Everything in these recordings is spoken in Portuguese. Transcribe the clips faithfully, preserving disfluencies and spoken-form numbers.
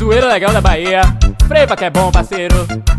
zoeira legal da Bahia. Freva que é bom, parceiro.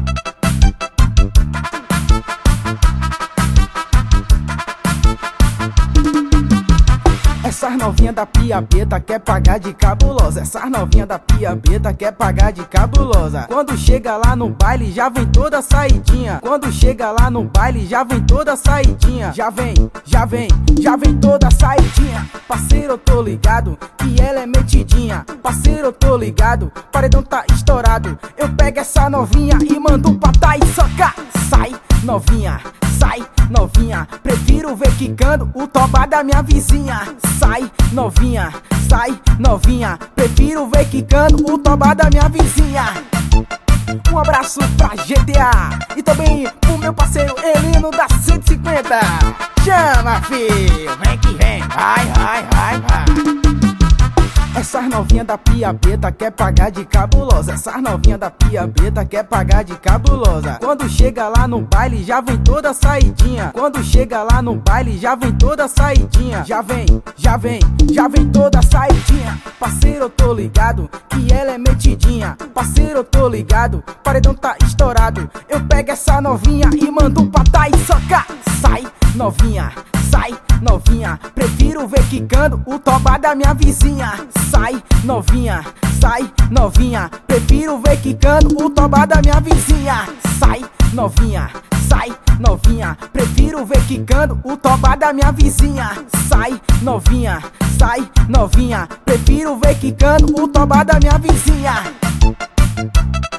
Essas novinha da piabeta quer pagar de cabulosa. Essas novinha da piabeta quer pagar de cabulosa. Quando chega lá no baile já vem toda saidinha. Quando chega lá no baile já vem toda saidinha. Já vem, já vem, já vem toda saidinha. Parceiro, eu tô ligado que ela é metidinha. Parceiro, eu tô ligado, paredão tá estourado. Eu pego essa novinha e mando pra tá e soca. Sai, novinha, sai, novinha. Prefiro ver quicando o toba da minha vizinha. Sai, novinha, sai, novinha. Prefiro ver quicando o toba da minha vizinha. Um abraço pra G T A e também pro meu parceiro Elino da cento e cinquenta. Chama, filho, vem que vem, vai, vai, vai, vai. Essas novinha da piabeta quer pagar de cabulosa. Essas novinha da piabeta quer pagar de cabulosa. Quando chega lá no baile já vem toda saidinha. Quando chega lá no baile já vem toda saidinha. Já vem, já vem, já vem toda saidinha. Parceiro, eu tô ligado que ela é metidinha. Parceiro, eu tô ligado, paredão tá estourado. Eu pego essa novinha e mando pra tá e soca. Sai, novinha, sai, novinha. Prefiro ver quicando o toba da minha vizinha. Sai, novinha, sai, novinha. Prefiro ver quicando o toba da minha vizinha. Sai, novinha, sai, novinha. Prefiro ver quicando o toba da minha vizinha. Sai, novinha, sai, novinha. Prefiro ver quicando o toba da minha vizinha.